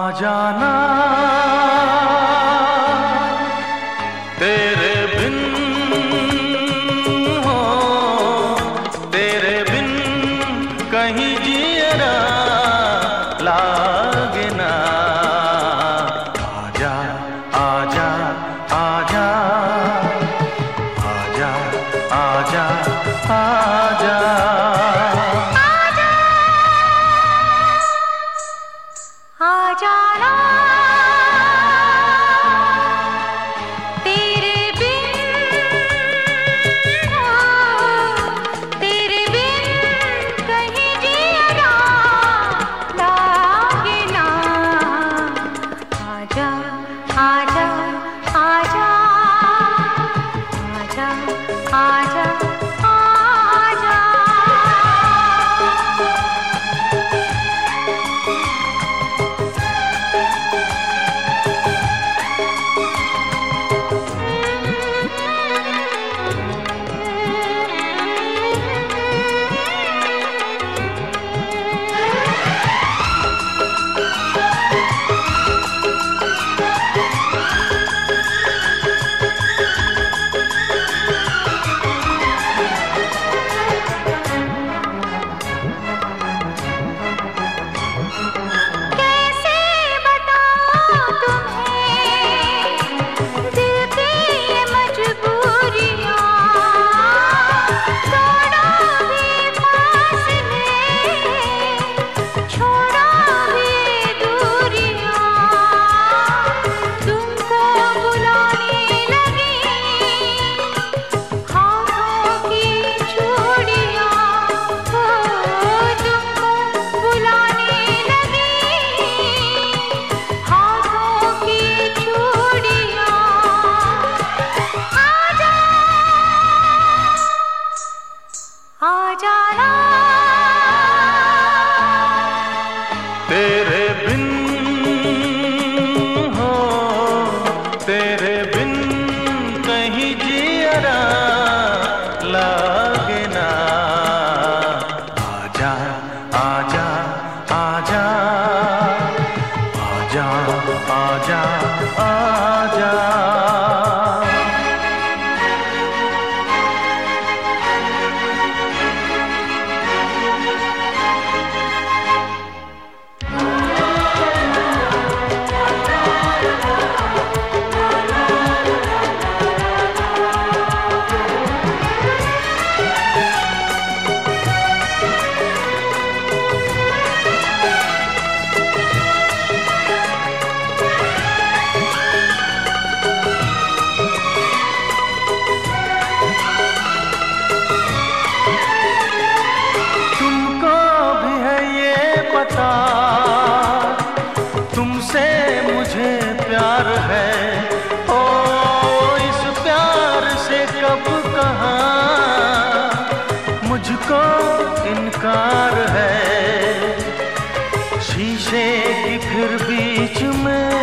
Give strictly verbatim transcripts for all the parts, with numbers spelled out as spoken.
जाना तेरे बिन हो, तेरे बिन कहीं जियरा लागे ना। आजा आजा आजा आजा आजा आजा जाना तेरे बिन हो, तेरे बिन कहीं जियरा लागे ना। आजा आजा आजा आजा आजा आजा। जाना तेरे बिन हो, तेरे बिन कहीं जियरा लागे ना। आजा आजा आजा आजा आजा आजा। तुमसे मुझे प्यार है, ओ इस प्यार से कब कहा मुझको इनकार है। शीशे की फिर बीच में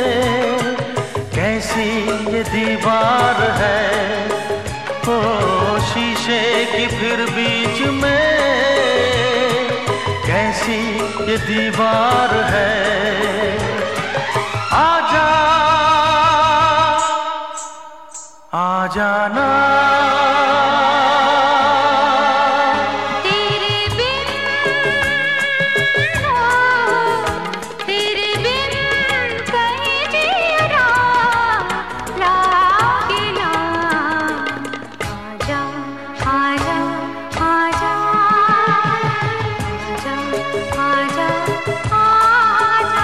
कैसी ये दीवार है, ओ शीशे की फिर बीच में कैसी ये दीवार है। आजा आ जाना तेरे बिन हो, तेरे बिन कहीं जियरा लागे ना। आजा आजा आजा आजा आजा आजा।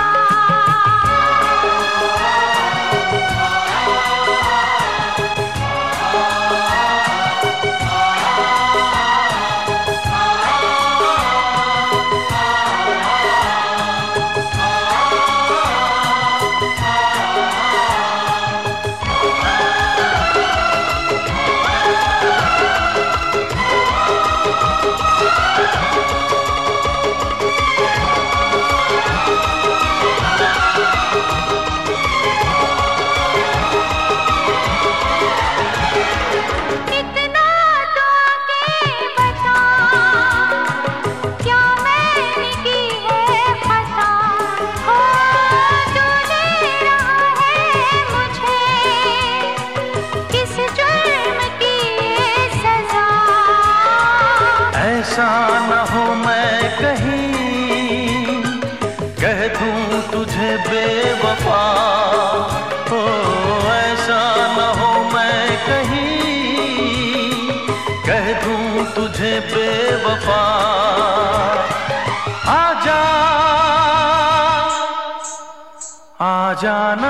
कह दूं तुझे बेवफा, ओ ऐसा न हो मैं कहीं कह दूं तुझे बेवफा। आजा आ जाना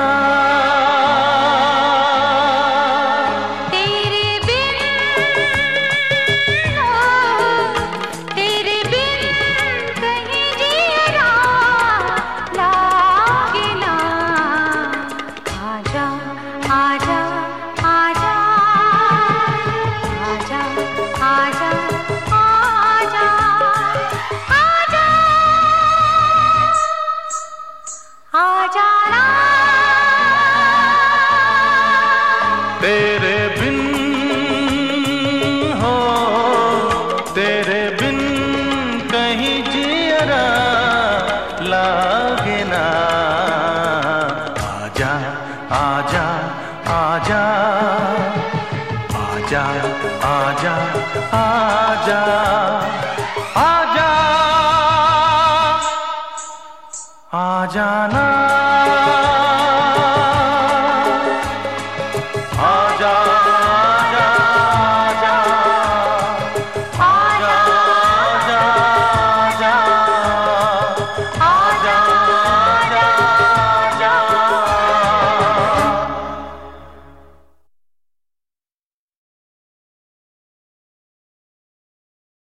तेरे बिन हो तेरे बिन कहीं जियरा लागे ना। आजा आजा आजा आजा आजा आजा आजा आ जाना।